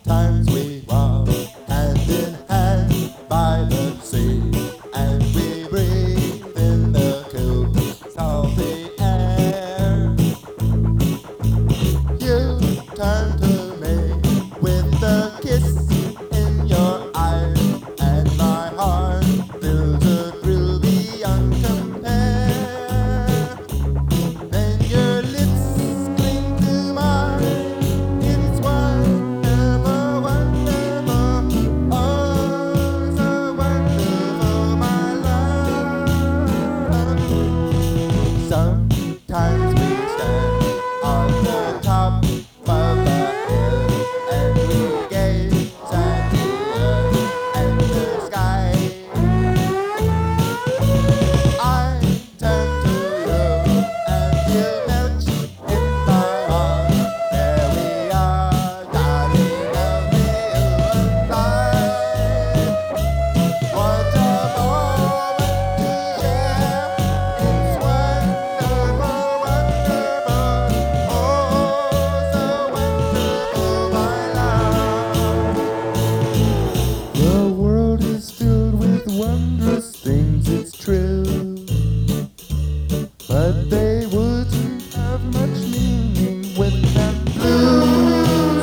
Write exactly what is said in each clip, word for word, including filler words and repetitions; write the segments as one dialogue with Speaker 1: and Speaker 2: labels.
Speaker 1: Sometimes we walk hand in hand by the sea, and we breathe in the cool, salty air. You turn to me with a kiss in your eyes, and my heart feels a thrill beyond compare. Then your lips cling to mine. It's wonderful, wonderful, oh, so wonderful, my love. Sometimes we stand on the top of a hill, and we gaze at the earth and the sky. I turn to you, and you melt in my arms. There we are, darling, of the life. What a moment to share! It's wonderful, wonderful, oh, so wonderful, my love. The world is filled with wondrous things, it's true, but they wouldn't have much meaning without blues.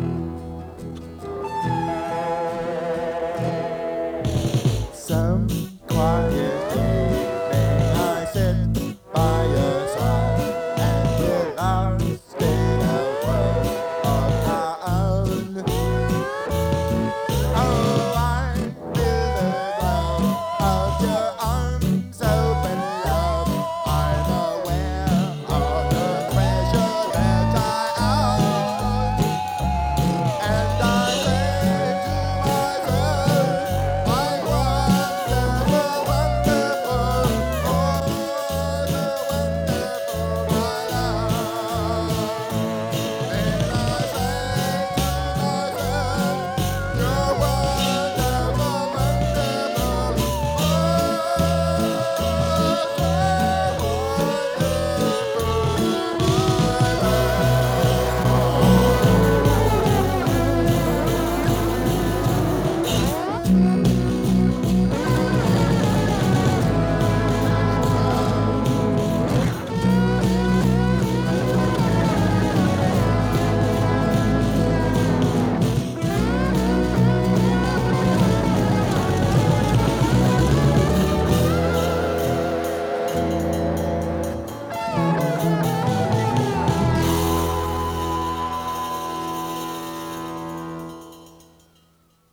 Speaker 1: Some